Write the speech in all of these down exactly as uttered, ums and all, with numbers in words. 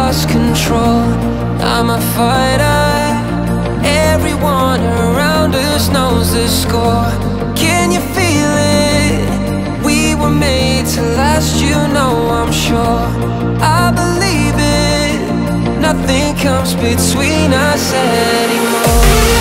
lost control. I'm a fighter, everyone around us knows the score. Can you feel it? We were made to last, you know I'm sure. I believe it, nothing comes between us anymore.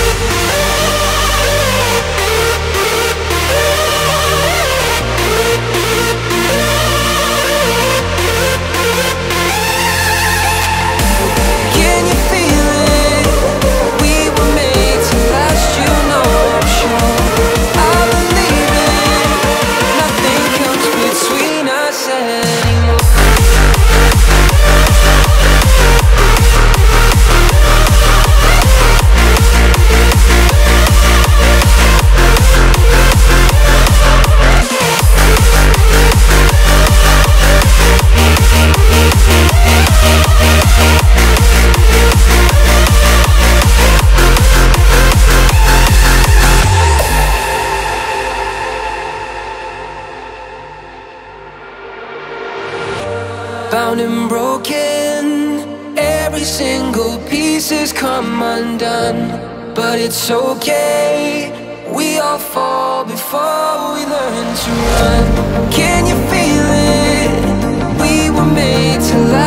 Bound and broken, every single piece has come undone. But it's okay, we all fall before we learn to run. Can you feel it? We were made to last.